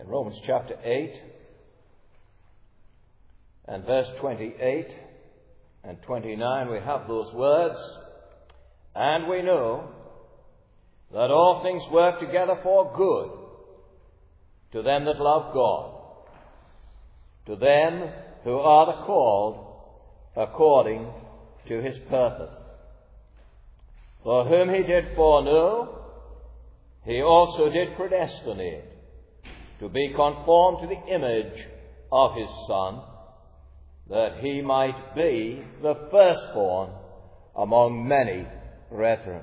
In Romans chapter 8 and verse 28 and 29 we have those words, and we know that all things work together for good to them that love God, to them who are the called according to his purpose. For whom he did foreknow, he also did predestinate to be conformed to the image of his Son, that he might be the firstborn among many brethren.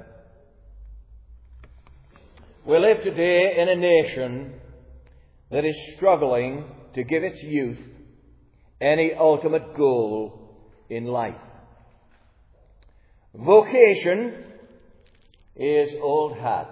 We live today in a nation that is struggling to give its youth any ultimate goal in life. Vocation is old hat.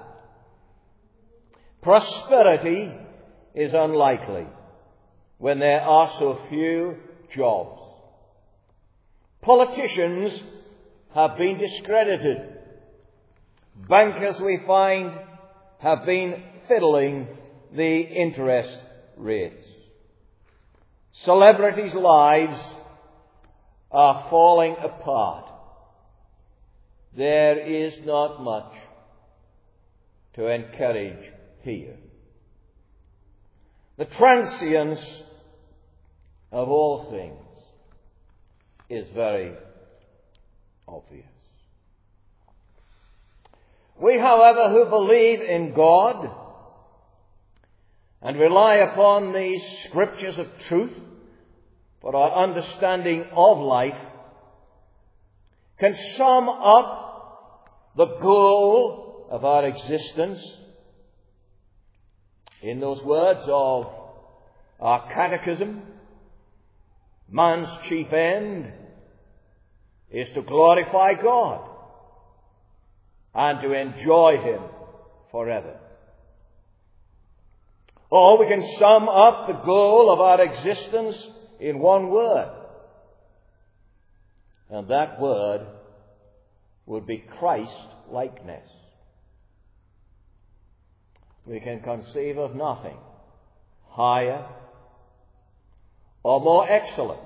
Prosperity is unlikely when there are so few jobs. Politicians have been discredited. Bankers, we find, have been fiddling the interest rates. Celebrities' lives are falling apart. There is not much to encourage here. The transience of all things is very obvious. We, however, who believe in God and rely upon these scriptures of truth for our understanding of life, can sum up the goal of our existence in those words of our catechism: man's chief end is to glorify God and to enjoy him forever. Or we can sum up the goal of our existence in one word, and that word would be Christ-likeness. We can conceive of nothing higher or more excellent.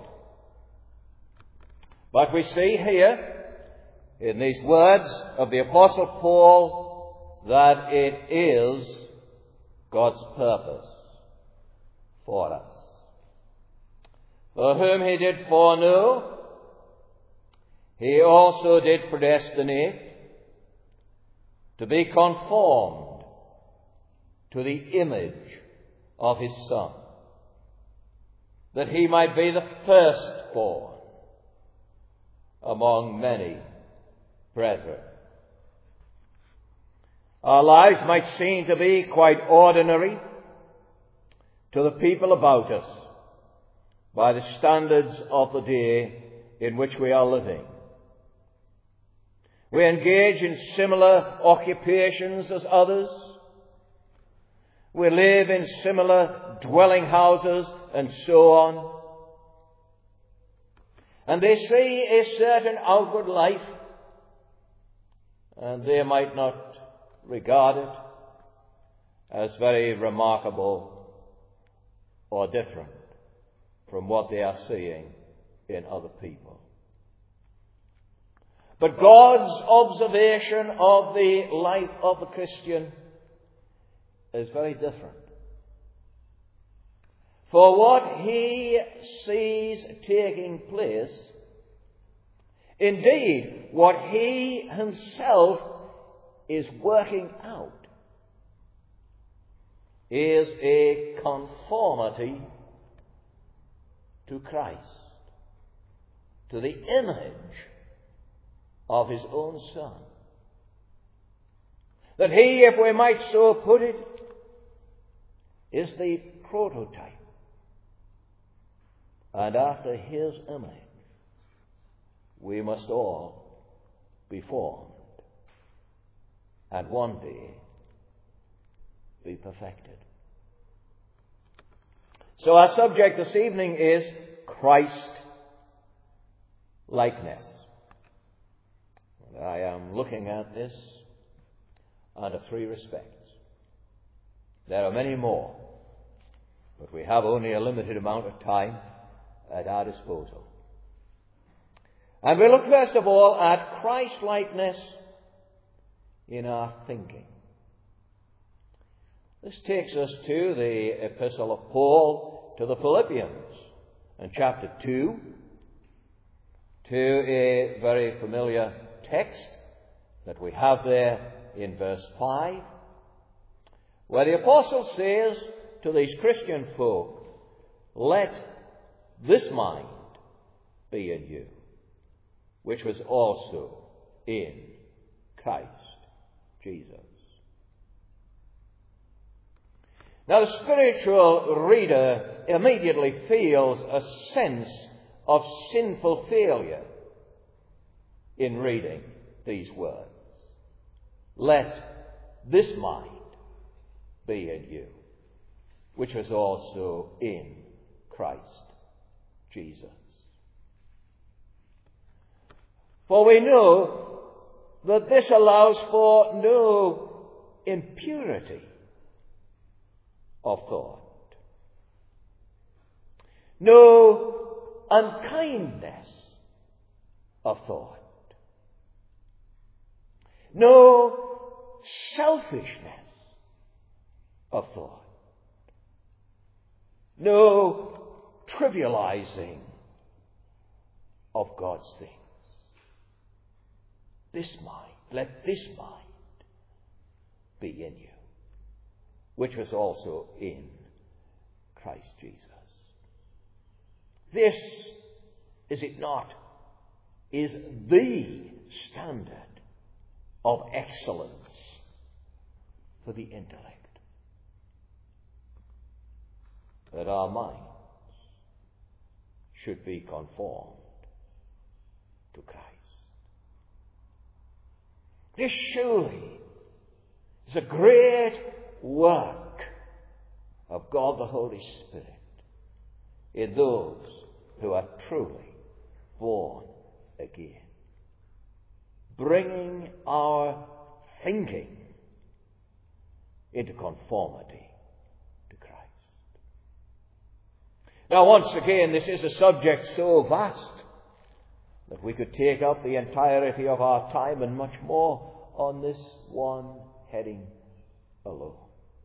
But we see here in these words of the Apostle Paul that it is God's purpose for us. For whom he did foreknow, he also did predestinate to be conformed to the image of his Son, that he might be the firstborn among many brethren. Our lives might seem to be quite ordinary to the people about us by the standards of the day in which we are living. We engage in similar occupations as others. We live in similar dwelling houses and so on. And they see a certain outward life, and they might not regard it as very remarkable or different from what they are seeing in other people. But God's observation of the life of the Christian is very different. For what he sees taking place, indeed what he himself is working out, is a conformity to Christ, to the image of his own Son. That he, if we might so put it, is the prototype. And after his image, we must all be formed and one day be perfected. So our subject this evening is Christ-likeness. I am looking at this under three respects. There are many more, But we have only a limited amount of time at our disposal. And we look first of all at Christ-likeness in our thinking. This takes us to the epistle of Paul to the Philippians in chapter 2, to a very familiar text that we have there in verse 5, where the apostle says to these Christian folk, "Let this mind be in you, which was also in Christ Jesus." Now, the spiritual reader immediately feels a sense of sinful failure in reading these words. Let this mind be in you, which was also in Christ Jesus. For we know that this allows for no impurity of thought, no unkindness of thought, no selfishness of thought, no trivializing of God's things. This mind, let this mind be in you, which was also in Christ Jesus. This, is it not, is the standard of excellence for the intellect, that our minds should be conformed to Christ. This surely is a great work of God the Holy Spirit in those who are truly born again, bringing our thinking into conformity to Christ. Now, once again, this is a subject so vast that we could take up the entirety of our time and much more on this one heading alone.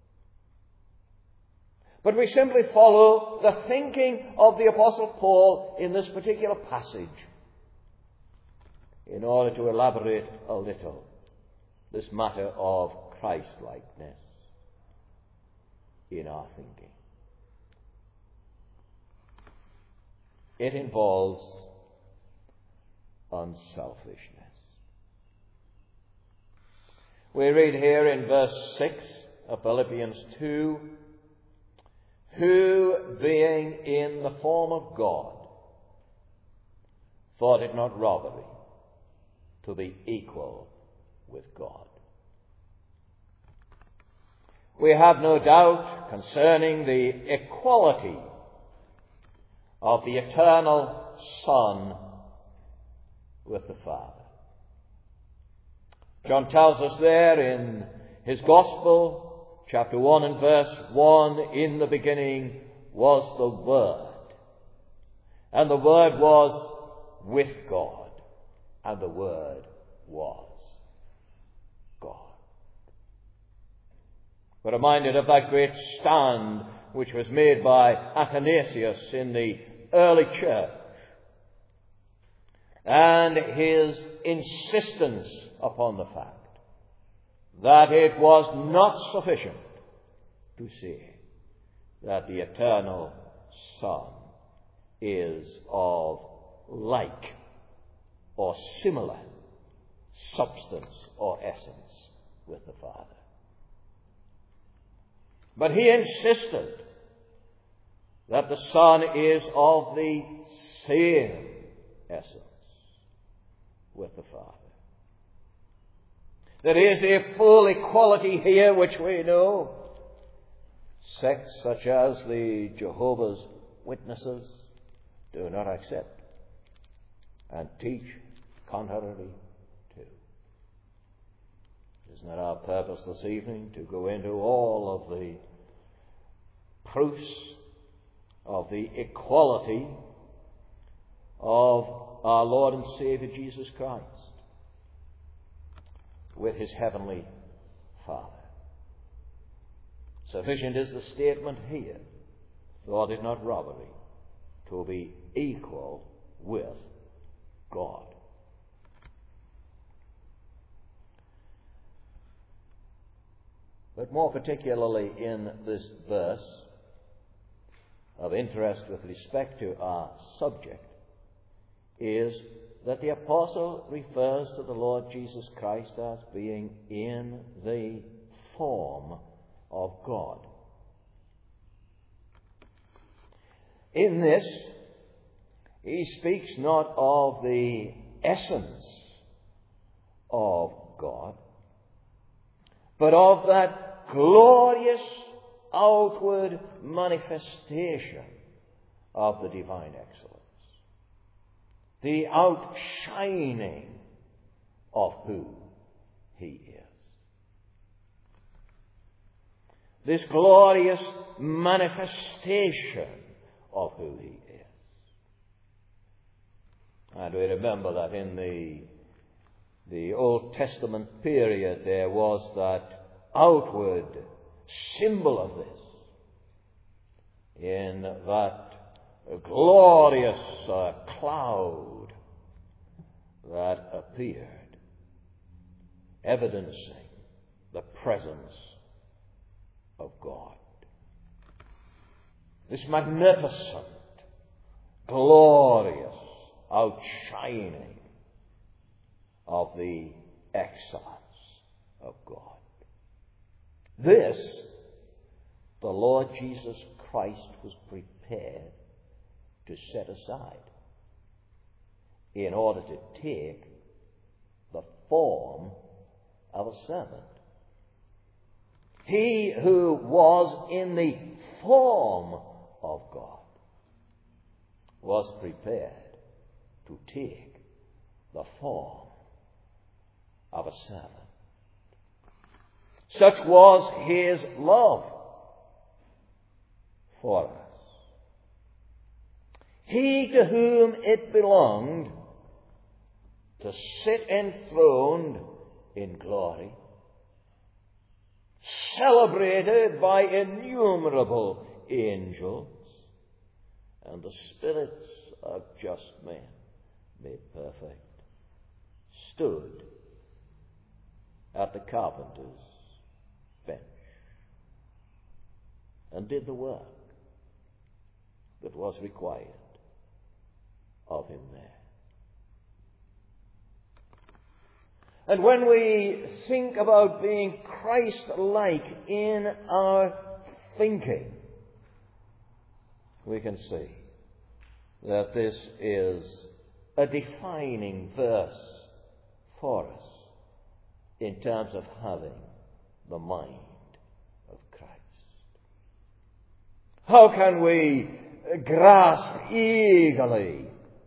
But we simply follow the thinking of the Apostle Paul in this particular passage in order to elaborate a little this matter of Christ-likeness in our thinking. It involves unselfishness. We read here in verse 6 of Philippians 2, "Who, being in the form of God, thought it not robbery to be equal with God." We have no doubt concerning the equality of the eternal Son with the Father. John tells us there in his Gospel, chapter 1 and verse 1, "In the beginning was the Word, and the Word was with God, and the Word was God." We're reminded of that great stand which was made by Athanasius in the early church, and his insistence upon the fact that it was not sufficient to say that the eternal Son is of like or similar substance or essence with the Father. But he insisted that the Son is of the same essence with the Father. There is a full equality here which we know sects such as the Jehovah's Witnesses do not accept and teach contrary to. It is not our purpose this evening to go into all of the proofs of the equality of our Lord and Saviour Jesus Christ with his heavenly Father. Sufficient is the statement here, thought it not robbery to be equal with God. But more particularly in this verse, of interest with respect to our subject, is that the apostle refers to the Lord Jesus Christ as being in the form of God. In this, he speaks not of the essence of God, but of that glorious outward manifestation of the divine excellence, the outshining of who he is. This glorious manifestation of who he is. And we remember that in the Old Testament period there was that outward symbol of this in that glorious cloud that appeared, evidencing the presence of God. This magnificent, glorious outshining of the excellence of God. This, the Lord Jesus Christ was prepared to set aside in order to take the form of a servant. He who was in the form of God was prepared to take the form of a servant. Such was his love for us. He to whom it belonged to sit enthroned in glory, celebrated by innumerable angels and the spirits of just men made perfect, stood at the carpenter's bench and did the work that was required of him there. And when we think about being Christ-like in our thinking, we can see that this is a defining verse for us in terms of having the mind of Christ. How can we grasp eagerly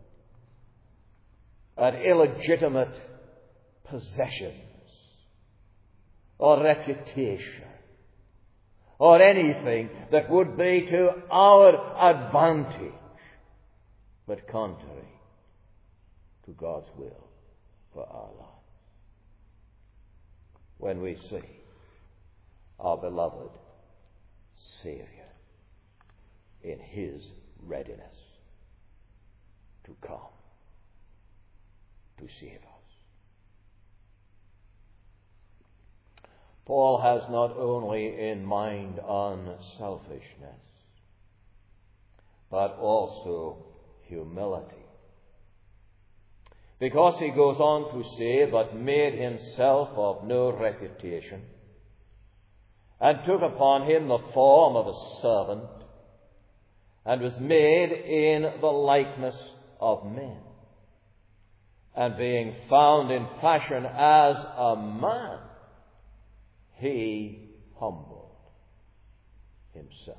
at illegitimate possessions or reputation or anything that would be to our advantage, but contrary to God's will for our lives? When we see our beloved Savior in his readiness to come to save us. Paul has not only in mind unselfishness, but also humility. Because he goes on to say, but made himself of no reputation, and took upon him the form of a servant, and was made in the likeness of men. And being found in fashion as a man, he humbled himself.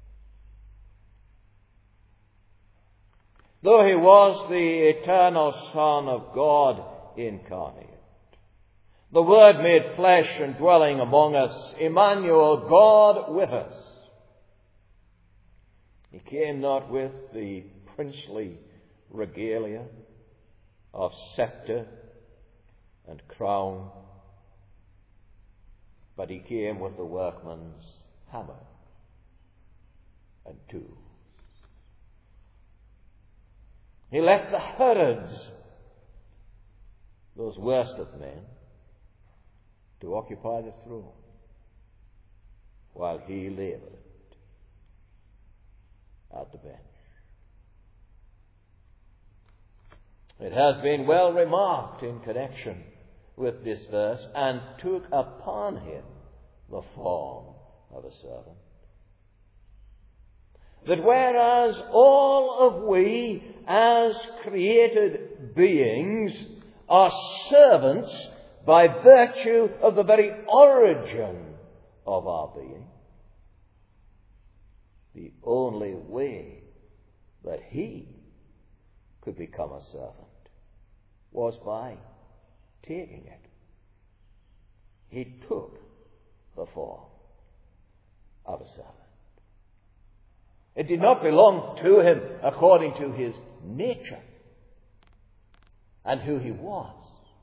Though he was the eternal Son of God incarnate, the Word made flesh and dwelling among us, Emmanuel, God with us, He came not with the princely regalia of scepter and crown, but he came with the workman's hammer and tools. He left the Herods, those worst of men, to occupy the throne, while he labored at the bench. It has been well remarked in connection with this verse, and took upon him the form of a servant, that whereas all of we as created beings are servants by virtue of the very origin of our being, the only way that he could become a servant was by taking it. He took the form of a servant. It did not belong to him according to his nature and who he was,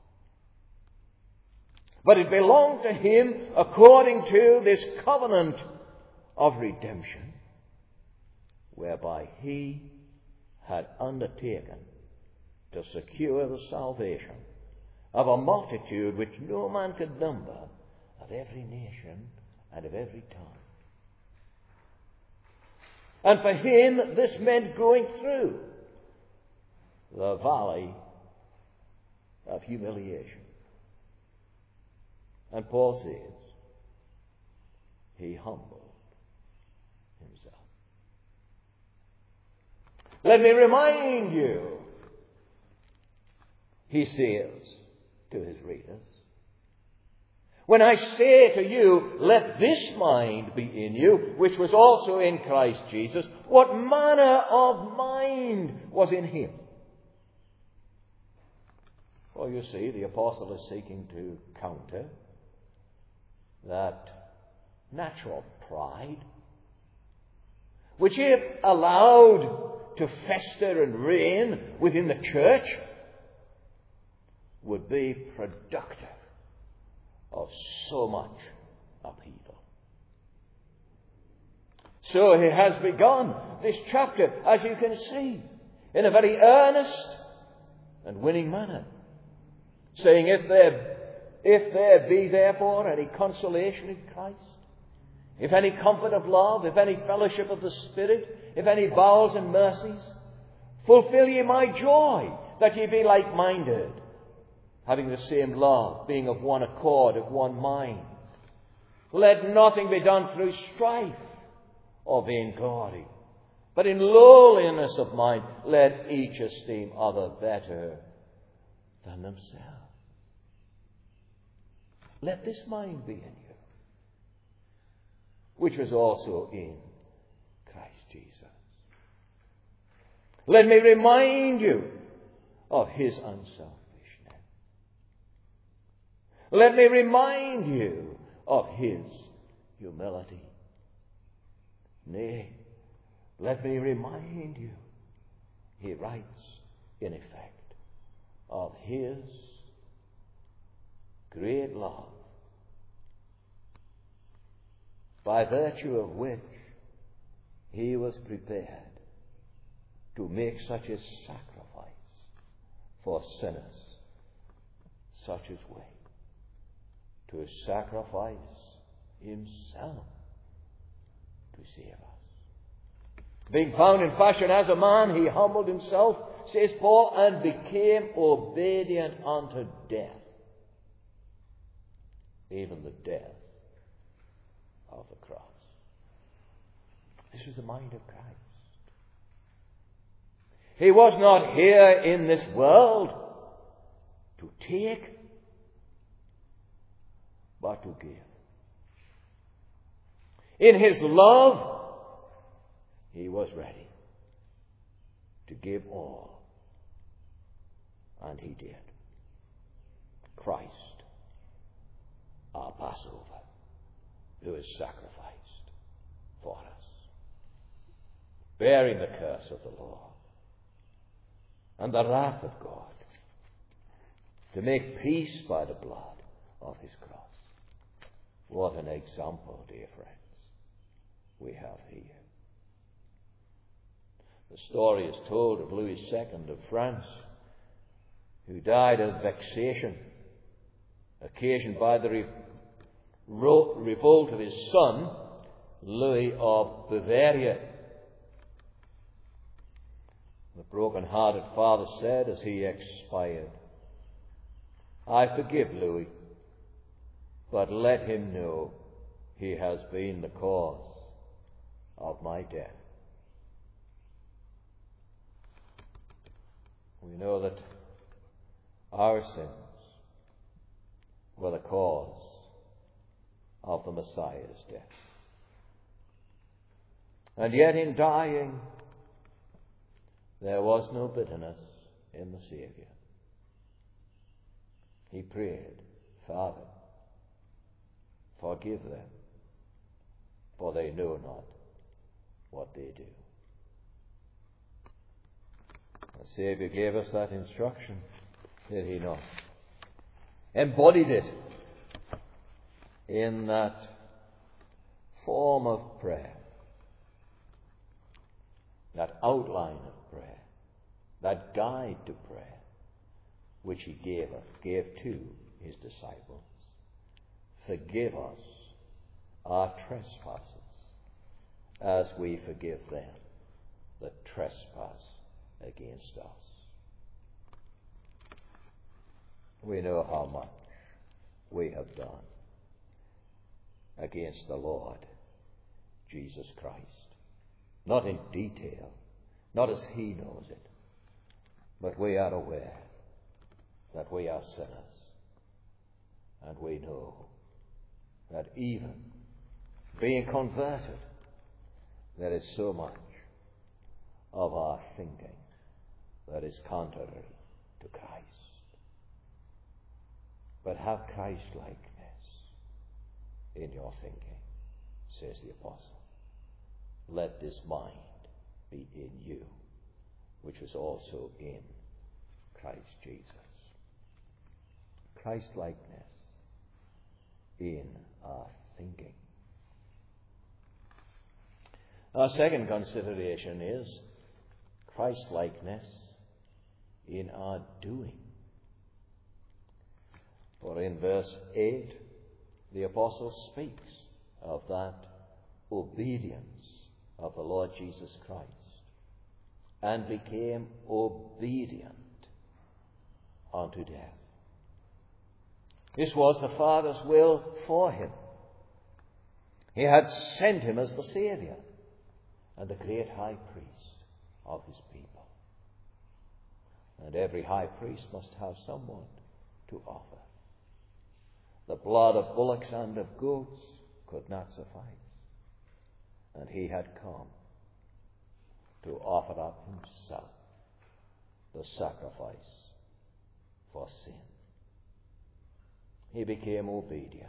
but it belonged to him according to this covenant of redemption, whereby he had undertaken to secure the salvation of a multitude which no man could number, of every nation and of every tongue. And for him, this meant going through the valley of humiliation. And Paul says, he humbled himself. Let me remind you, he says to his readers, when I say to you, let this mind be in you, which was also in Christ Jesus, what manner of mind was in him? Well, you see, the apostle is seeking to counter that natural pride, which if allowed to fester and reign within the church, would be productive of so much upheaval. So he has begun this chapter, as you can see, in a very earnest and winning manner, saying, if there be therefore any consolation in Christ, if any comfort of love, if any fellowship of the Spirit, if any bowels and mercies, fulfill ye my joy, that ye be like-minded, having the same love, being of one accord, of one mind. Let nothing be done through strife or vainglory, but in lowliness of mind let each esteem other better than themselves. Let this mind be in you, which was also in Christ Jesus. Let me remind you of his unselfishness. Let me remind you of his humility. Nay, let me remind you, he writes, in effect, of his great love, by virtue of which he was prepared to make such a sacrifice for sinners such as we, to sacrifice himself to save us. Being found in fashion as a man, he humbled himself, says Paul, and became obedient unto death, even the death of the cross. This was the mind of Christ. He was not here in this world to take, but to give. In his love, he was ready to give all. And he did. Christ, our Passover, who is sacrificed for us. bearing the curse of the law and the wrath of God, to make peace by the blood of his cross. What an example, dear friends, we have here. The story is told of Louis II of France, who died of vexation occasioned by the revolt of his son, Louis of Bavaria. The broken-hearted father said as he expired, "I forgive Louis, but let him know he has been the cause of my death." We know that our sins were the cause of the Messiah's death. And yet in dying, there was no bitterness in the Saviour. He prayed, "Father, forgive them, for they know not what they do." The Saviour gave us that instruction, did he not? Embodied it in that form of prayer, that outline of prayer, that guide to prayer, which he gave to his disciples. Forgive us our trespasses, as we forgive them that trespass against us. We know how much we have done against the Lord Jesus Christ. Not in detail, not as he knows it, but we are aware that we are sinners, and we know that even being converted, there is so much of our thinking that is contrary to Christ. But have Christ-likeness in your thinking, says the apostle. Let this mind be in you, which was also in Christ Jesus. Christ-likeness in our thinking. Our second consideration is Christ-likeness in our doing. For in verse 8, the apostle speaks of that obedience of the Lord Jesus Christ, and became obedient unto death. This was the Father's will for him. He had sent him as the Saviour and the great high priest of his people. And every high priest must have someone to offer. The blood of bullocks and of goats could not suffice. And he had come to offer up himself, the sacrifice for sin. He became obedient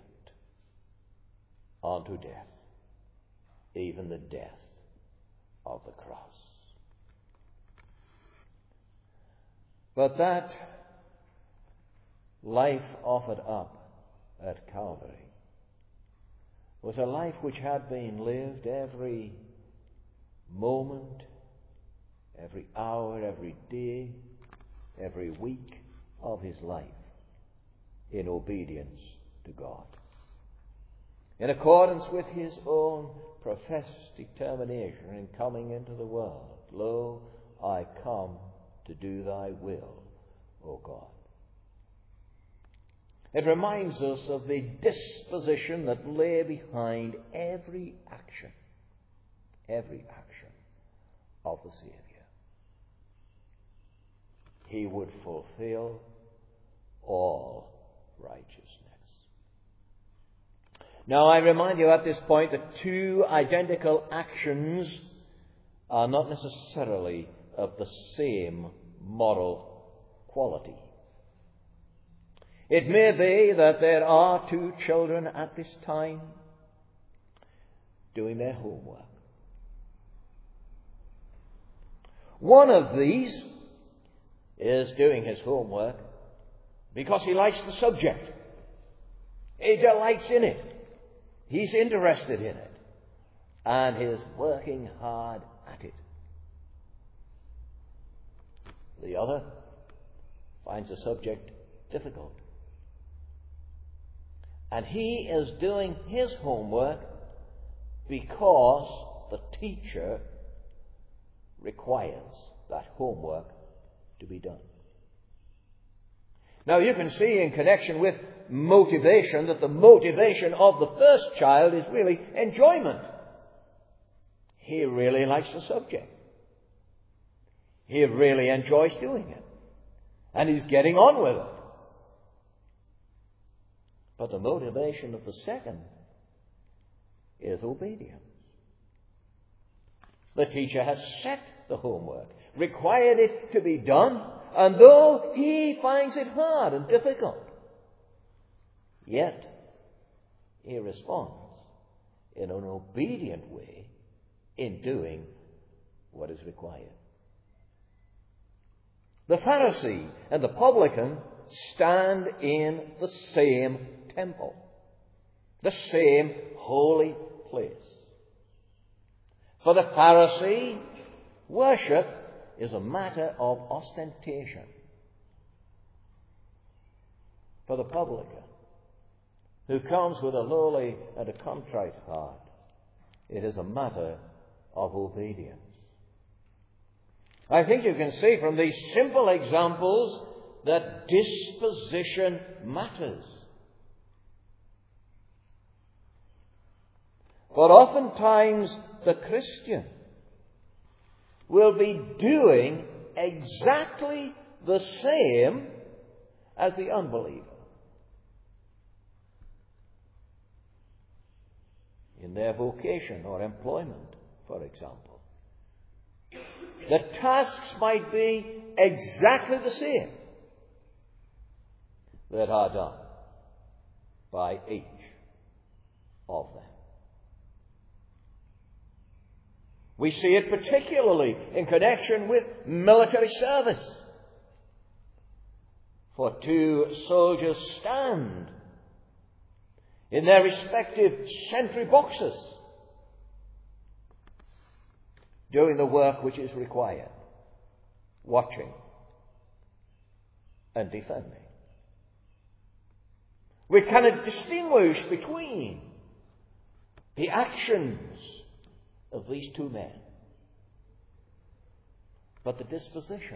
unto death, even the death of the cross. But that life offered up at Calvary was a life which had been lived every moment, every hour, every day, every week of his life in obedience to God, in accordance with his own professed determination in coming into the world. Lo, I come to do thy will, O God. It reminds us of the disposition that lay behind every action of the Saviour. He would fulfill all righteousness. Now, I remind you at this point that two identical actions are not necessarily of the same moral quality. It may be that there are two children at this time doing their homework. One of these is doing his homework because he likes the subject. He delights in it. He's interested in it. And he's working hard at it. The other finds the subject difficult. And he is doing his homework because the teacher requires that homework to be done. Now you can see in connection with motivation that the motivation of the first child is really enjoyment. He really likes the subject. He really enjoys doing it. And he's getting on with it. But the motivation of the second is obedience. The teacher has set the homework, required it to be done, and though he finds it hard and difficult, yet he responds in an obedient way in doing what is required. The Pharisee and the publican stand in the same temple, the same holy place. For the Pharisee, worship is a matter of ostentation. For the publican, who comes with a lowly and a contrite heart, it is a matter of obedience. I think you can see from these simple examples that disposition matters. But oftentimes the Christian will be doing exactly the same as the unbeliever. In their vocation or employment, for example. The tasks might be exactly the same that are done by each of them. We see it particularly in connection with military service. For two soldiers stand in their respective sentry boxes, doing the work which is required, watching and defending. We cannot distinguish between the actions of these two men, but the disposition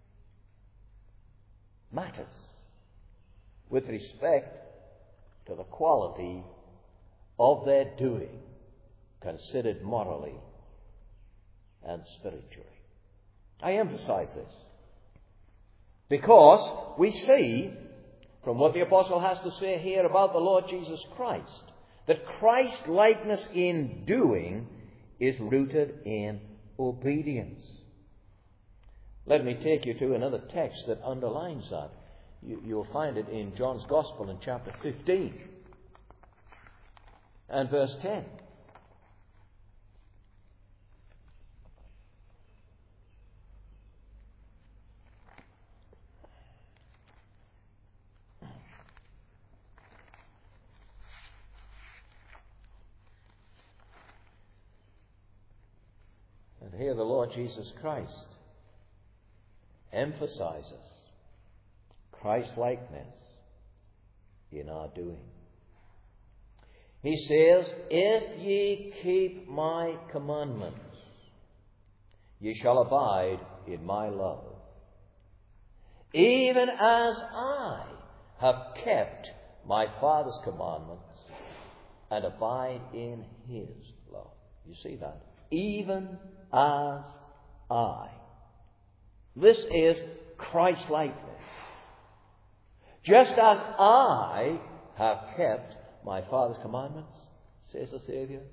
matters with respect to the quality of their doing, considered morally and spiritually. I emphasize this because we see from what the apostle has to say here about the Lord Jesus Christ that Christ-likeness in doing is rooted in obedience. Let me take you to another text that underlines that. You'll find it in John's Gospel in chapter 15 and verse 10. And here the Lord Jesus Christ emphasizes Christ-likeness in our doing. He says, "If ye keep my commandments, ye shall abide in my love, even as I have kept my Father's commandments and abide in his love." You see that? Even as I. This is Christ-likeness. Just as I have kept my Father's commandments, says the Savior,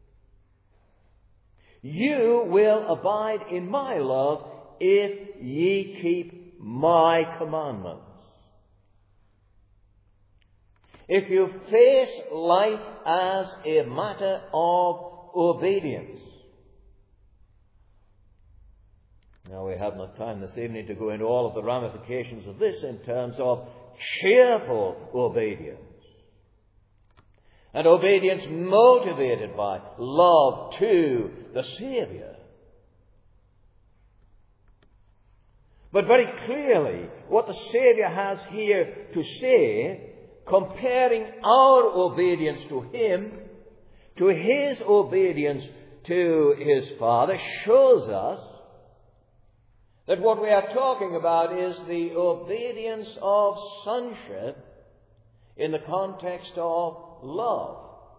you will abide in my love if ye keep my commandments. If you face life as a matter of obedience, Now, we have not time this evening to go into all of the ramifications of this in terms of cheerful obedience. And obedience motivated by love to the Saviour. But very clearly, what the Saviour has here to say, comparing our obedience to Him, to His obedience to His Father, shows us that what we are talking about is the obedience of sonship in the context of love.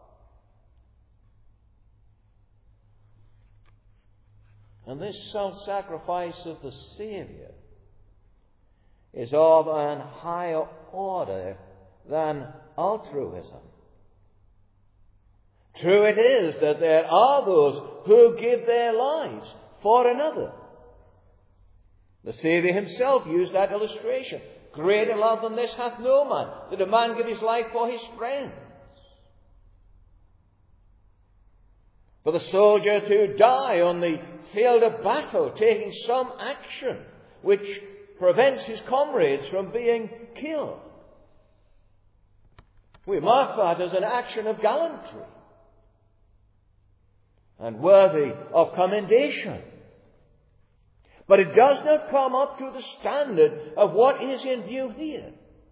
And this self-sacrifice of the Saviour is of an higher order than altruism. True it is that there are those who give their lives for another. The Saviour Himself used that illustration. Greater love than this hath no man, that a man give his life for his friends. For the soldier to die on the field of battle, taking some action which prevents his comrades from being killed. We mark that as an action of gallantry and worthy of commendation. But it does not come up to the standard of what is in view here.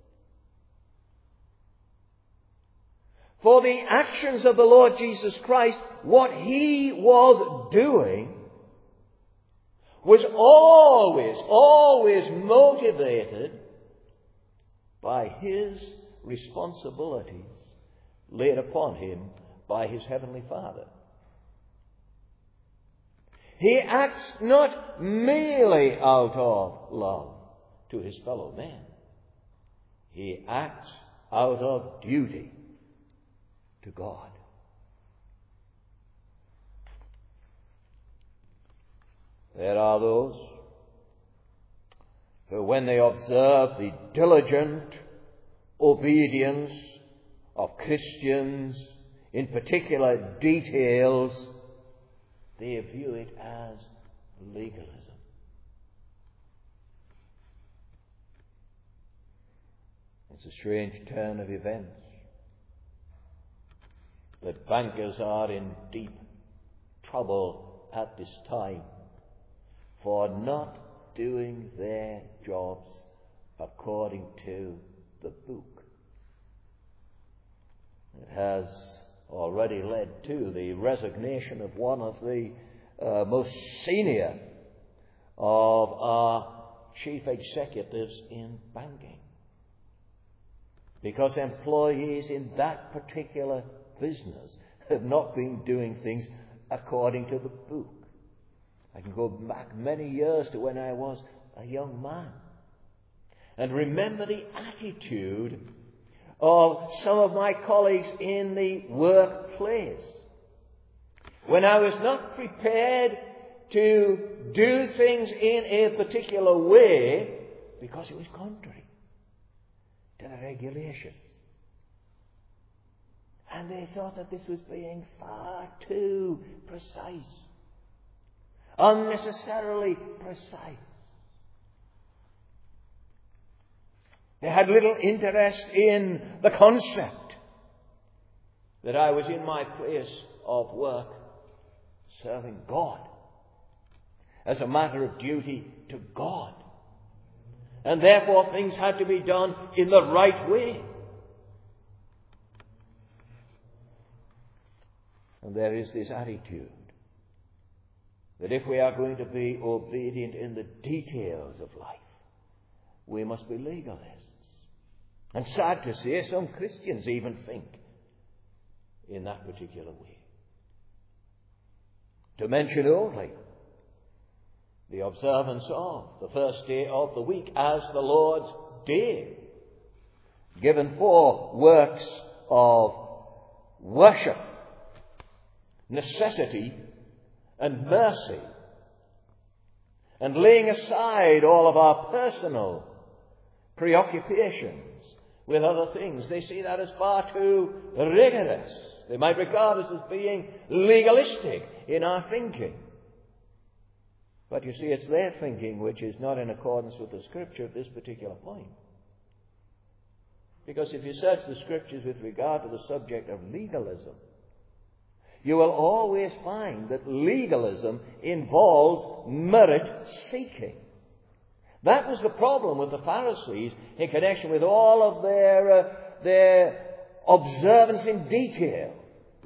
For the actions of the Lord Jesus Christ, what He was doing was always motivated by His responsibilities laid upon Him by His Heavenly Father. He acts not merely out of love to his fellow men. He acts out of duty to God. There are those who, when they observe the diligent obedience of Christians in particular details, they view it as legalism. It's a strange turn of events that bankers are in deep trouble at this time for not doing their jobs according to the book. It has already led to the resignation of one of the most senior of our chief executives in banking, because employees in that particular business have not been doing things according to the book. I can go back many years to when I was a young man and remember the attitude of some of my colleagues in the workplace when I was not prepared to do things in a particular way because it was contrary to the regulations. And they thought that this was being far too precise, unnecessarily precise. They had little interest in the concept that I was in my place of work serving God as a matter of duty to God. And therefore things had to be done in the right way. And there is this attitude that if we are going to be obedient in the details of life, we must be legalists. And sad to say, some Christians even think in that particular way. To mention only the observance of the first day of the week as the Lord's day, given for works of worship, necessity, and mercy, and laying aside all of our personal preoccupations with other things. They see that as far too rigorous. They might regard us as being legalistic in our thinking. But you see, it's their thinking which is not in accordance with the Scripture at this particular point. Because if you search the Scriptures with regard to the subject of legalism, you will always find that legalism involves merit seeking. That was the problem with the Pharisees in connection with all of their observance in detail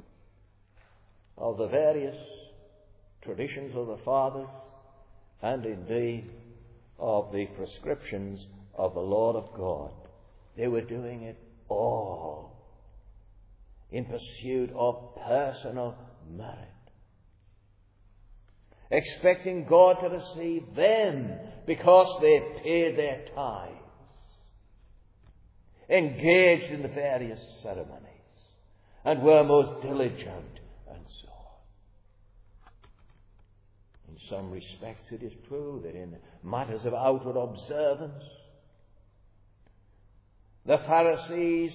of the various traditions of the fathers and indeed of the prescriptions of the Lord of God. They were doing it all in pursuit of personal merit, expecting God to receive them because they paid their tithes, engaged in the various ceremonies, and were most diligent, and so on. In some respects it is true that in matters of outward observance, the Pharisees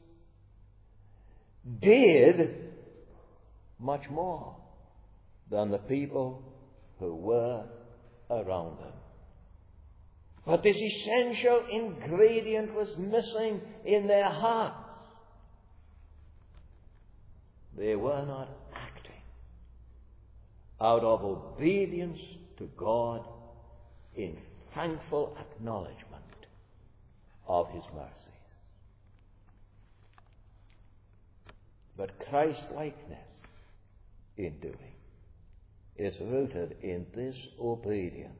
did much more than the people who were around them. But this essential ingredient was missing in their hearts. They were not acting out of obedience to God in thankful acknowledgement of His mercy. But Christ-likeness in doing is rooted in this obedience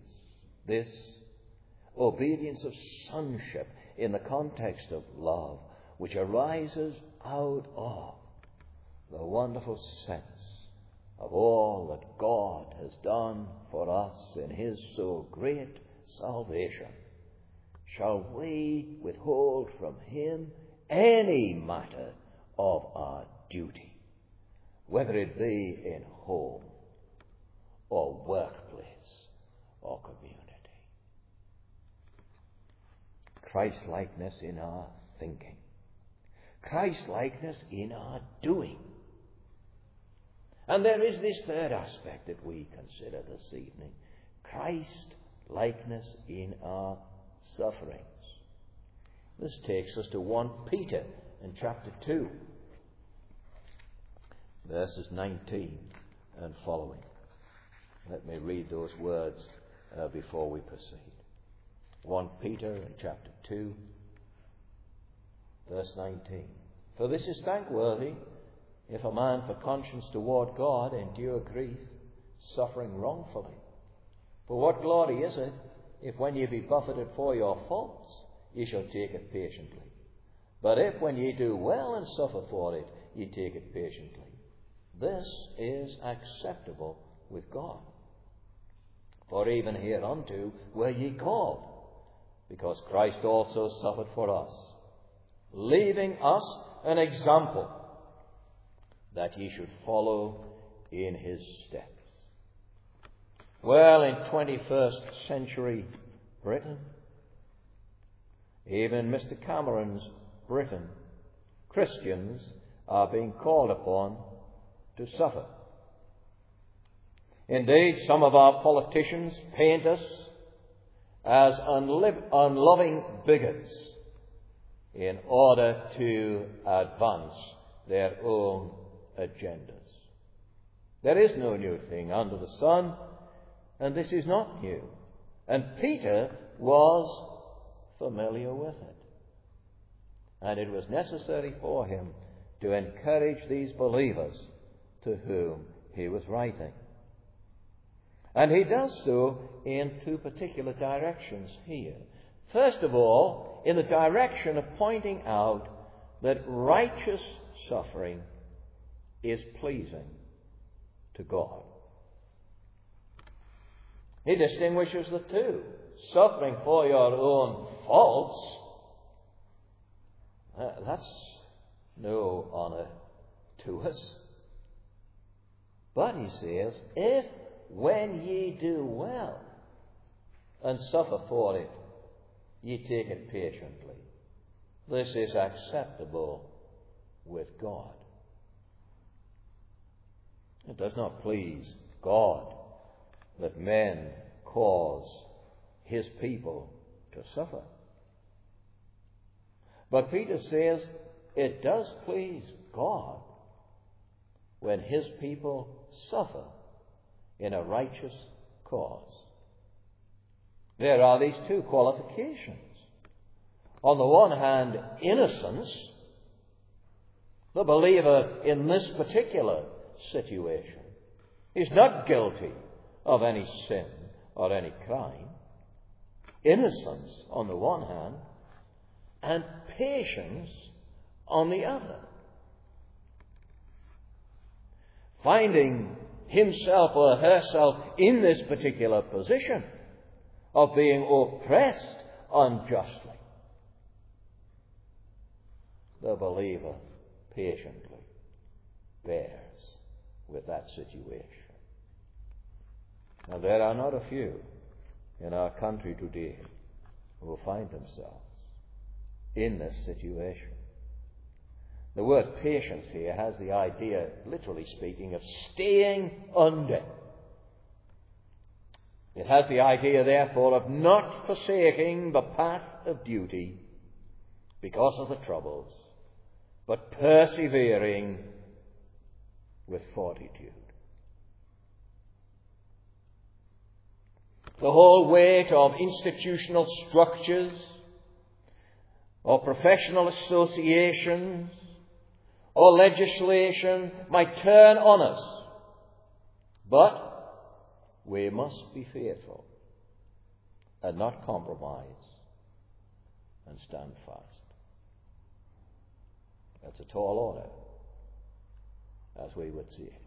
of sonship in the context of love, which arises out of the wonderful sense of all that God has done for us in His so great salvation. Shall we withhold from Him any matter of our duty, whether it be in home or workplace or community? Christ-likeness in our thinking, Christ-likeness in our doing. And there is this third aspect that we consider this evening: Christ-likeness in our sufferings. This takes us to 1 Peter in chapter 2, verses 19 and following. Let me read those words before we proceed. 1 Peter in chapter 2, verse 19. For this is thankworthy, if a man for conscience toward God endure grief, suffering wrongfully. For what glory is it, if when ye be buffeted for your faults, ye shall take it patiently? But if when ye do well and suffer for it, ye take it patiently, this is acceptable with God. For even hereunto were ye called, because Christ also suffered for us, leaving us an example, that ye should follow in His steps. Well, in 21st century Britain, even Mr. Cameron's Britain, Christians are being called upon to suffer. Indeed, some of our politicians paint us as unloving bigots in order to advance their own agendas. There is no new thing under the sun, and this is not new. And Peter was familiar with it. And it was necessary for him to encourage these believers to whom he was writing. And he does so in two particular directions here. First of all, in the direction of pointing out that righteous suffering is pleasing to God. He distinguishes the two. Suffering for your own faults, that's no honour to us. But he says, if when ye do well and suffer for it, ye take it patiently, this is acceptable with God. It does not please God that men cause his people to suffer. But Peter says it does please God when his people suffer in a righteous cause. There are these two qualifications. On the one hand, innocence. The believer in this particular situation is not guilty of any sin or any crime. Innocence on the one hand, and patience on the other. Finding himself or herself in this particular position of being oppressed unjustly, the believer patiently bears with that situation. Now, there are not a few in our country today who find themselves in this situation. The word patience here has the idea, literally speaking, of staying under. It has the idea, therefore, of not forsaking the path of duty because of the troubles, but persevering with fortitude. The whole weight of institutional structures or professional associations or legislation might turn on us, but we must be faithful and not compromise and stand fast. That's a tall order, as we would see it.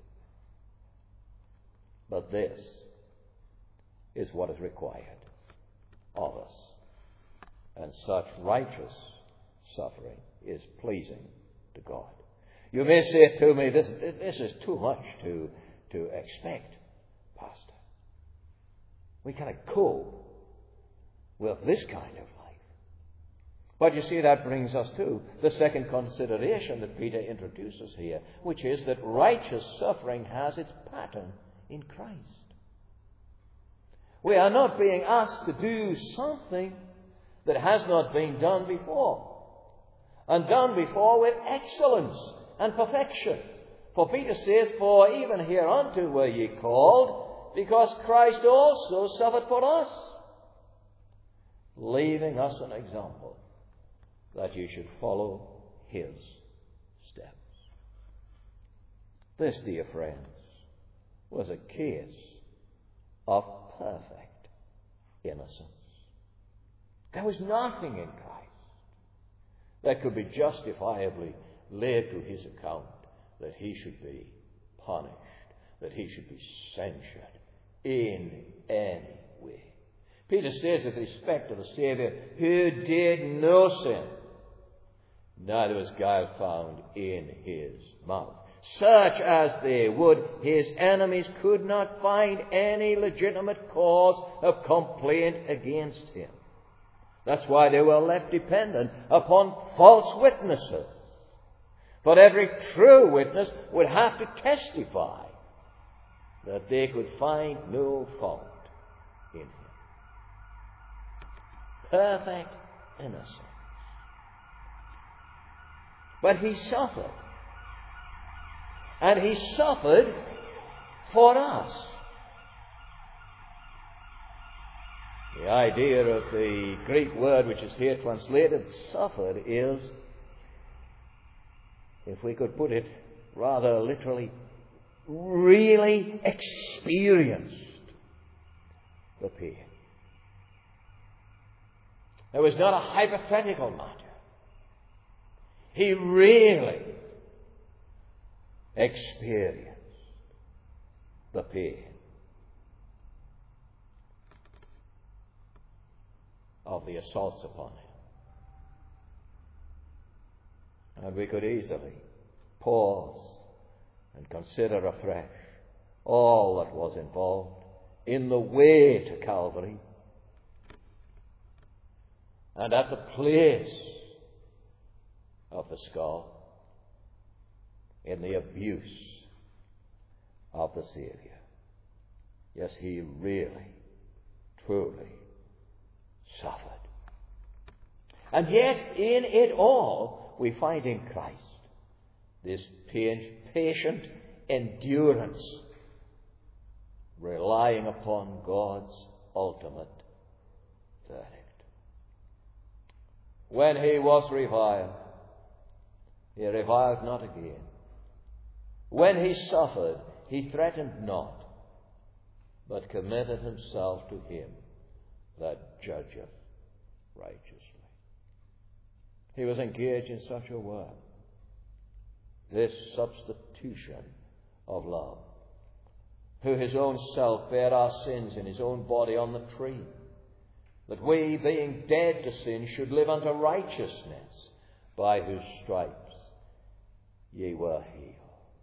But this is what is required of us. And such righteous suffering is pleasing to God. You may say to me, this is too much to expect, Pastor. We cannot cope with this kind of life. But you see, that brings us to the second consideration that Peter introduces here, which is that righteous suffering has its pattern in Christ. We are not being asked to do something that has not been done before, and done before with excellence and perfection. For Peter says, "For even hereunto were ye called, because Christ also suffered for us, leaving us an example, that you should follow his steps." This, dear friends, was a case of perfect innocence. There was nothing in Christ that could be justifiably laid to his account that he should be punished, that he should be censured in any way. Peter says with respect to the Saviour, who did no sin, neither was guile found in his mouth. Such as they would, his enemies could not find any legitimate cause of complaint against him. That's why they were left dependent upon false witnesses. But every true witness would have to testify that they could find no fault in him. Perfect innocence. But he suffered. And he suffered for us. The idea of the Greek word which is here translated suffered is, if we could put it rather literally, really experienced the pain. It was not a hypothetical matter. He really experienced the pain of the assaults upon him. And we could easily pause and consider afresh all that was involved in the way to Calvary and at the place of the skull, in the abuse of the Saviour. Yes, he really truly suffered. And yet in it all we find in Christ this patient endurance, relying upon God's ultimate verdict. When he was reviled, he reviled not again. When he suffered, he threatened not, but committed himself to him that judgeth righteously. He was engaged in such a work, this substitution of love, who his own self bare our sins in his own body on the tree, that we, being dead to sin, should live unto righteousness, by whose stripes ye were healed.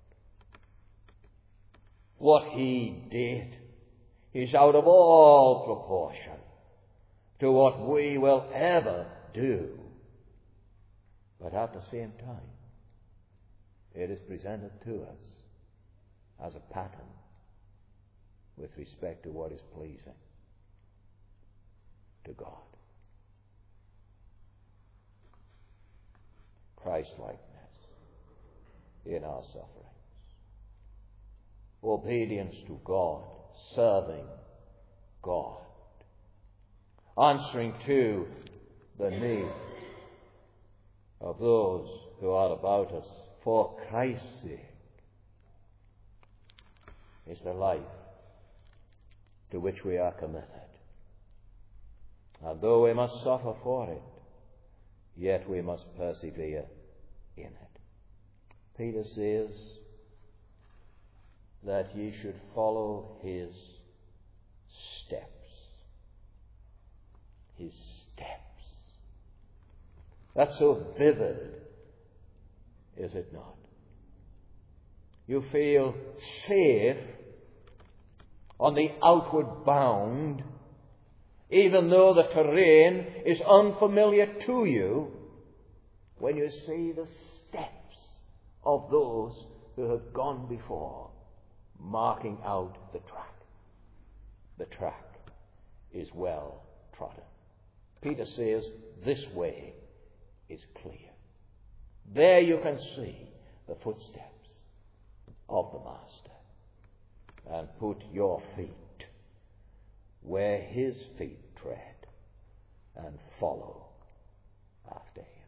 What he did is out of all proportion to what we will ever do. But at the same time, it is presented to us as a pattern with respect to what is pleasing to God. Christ-likeness in our sufferings. Obedience to God, serving God, answering to the need of those who are about us for Christ's sake, is the life to which we are committed. And though we must suffer for it, yet we must persevere in it. Peter says that ye should follow his steps. His steps. That's so vivid, is it not? You feel safe on the outward bound, even though the terrain is unfamiliar to you, when you see the steps of those who have gone before, marking out the track. The track is well trodden. Peter says this way is clear. There you can see the footsteps of the Master, and put your feet where his feet tread, and follow after him.